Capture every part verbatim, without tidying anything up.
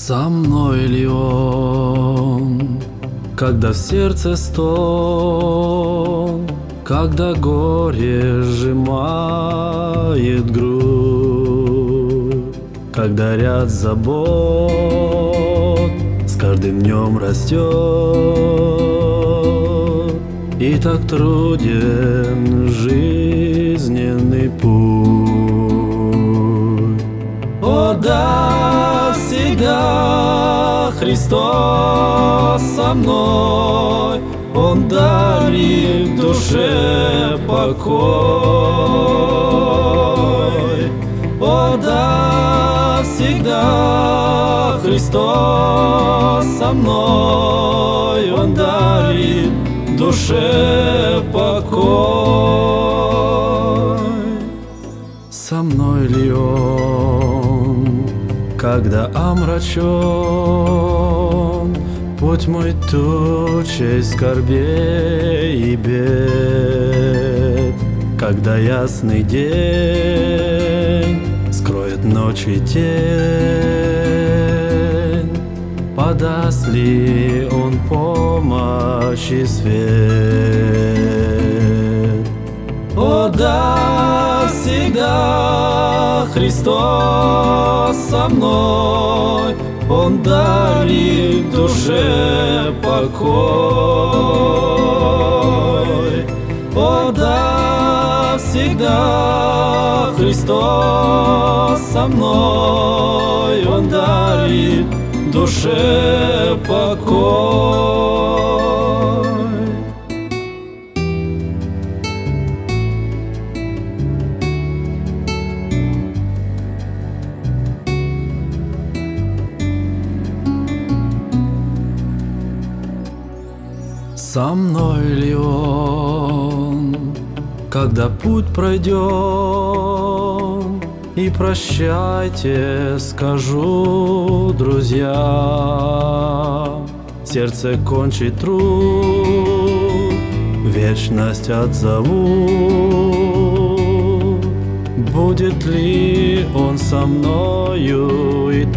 Со мной ли он, когда в сердце стон, когда горе сжимает грудь, когда ряд забот с каждым днем растет, и так труден жизненный путь. О да, всегда Христос со мной, Он дарит душе покой. О да, всегда Христос со мной, Он дарит душе покой. Со мной ли Он, когда омрачен путь мой тучей скорбей и бед, когда ясный день скроет ночи тень, подаст ли Он помощь и свет? О да, всегда Христос со мной, Он дарит душе покой. О да, всегда Христос со мной, Он дарит душе покой. Со мной ли Он, когда путь пройдем, и прощайте скажу, друзья, сердце кончит труд, вечность отзову. Будет ли Он со мною и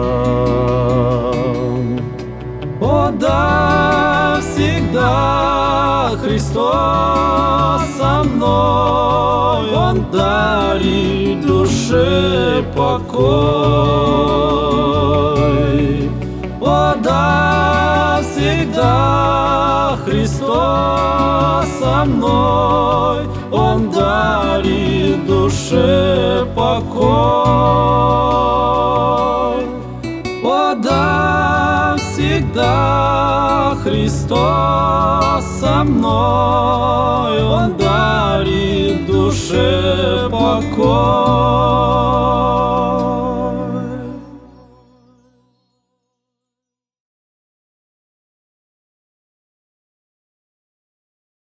там? О да, всегда Христос со мной, Он дарит душе покой. О да, всегда Христос со мной, Он дарит душе покой. О да, всегда Христос со мной, Он дарит душе покой.